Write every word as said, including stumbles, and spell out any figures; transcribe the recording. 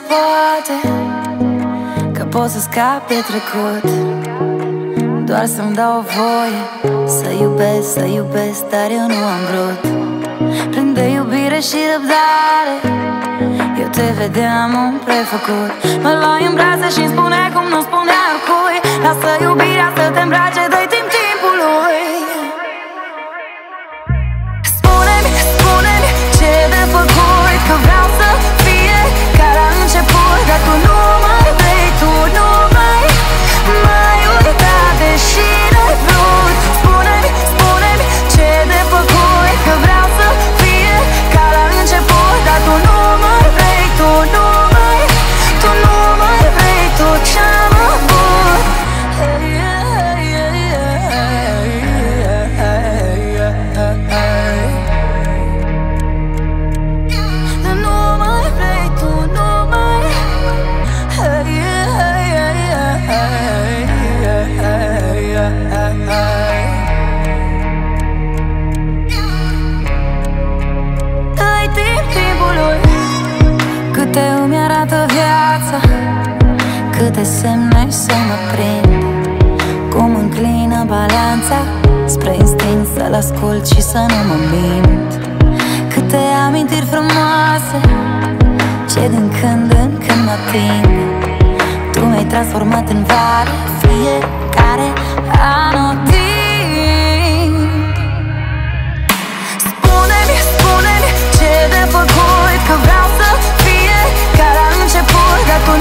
poate că pot să scap de trecut, doar să-mi dau voie să iubesc, să iubesc, dar eu nu am vrut. Plin de iubire și răbdare, eu te vedeam un prefăcut. Mă luai în brațe și-mi spune cum nu spunea oricui: lasă iubirea să te îmbrace, dă-i timp timpului. Spune-mi, spune-mi ce de făcut, că vreau să fie ca la început. Dar tu nu mai vrei, tu nu mai mai uita, deși n-ai vrut. Spune-mi, spune-mi ce de făcut, că vreau să fie ca la început. Dar tu nu mai vrei, tu nu mai, tu nu mai vrei tot ce-am avut. Hey, yeah, yeah, yeah, yeah, yeah, yeah. Tu nu mai vrei, tu nu mai. Hey, yeah, yeah, yeah, yeah, yeah. Dă-i timp timpului, câte îmi arată viața, câte semne să mă prind, cum înclină balanța spre instinct, să-l ascult și să nu mă mint. Câte amintiri frumoase ce din când în când mă ating. Tu mi-ai transformat în vară fiecare anotimp. Spune-mi, spune-mi ce de făcut, că vreau să fie ca la început. Dar tu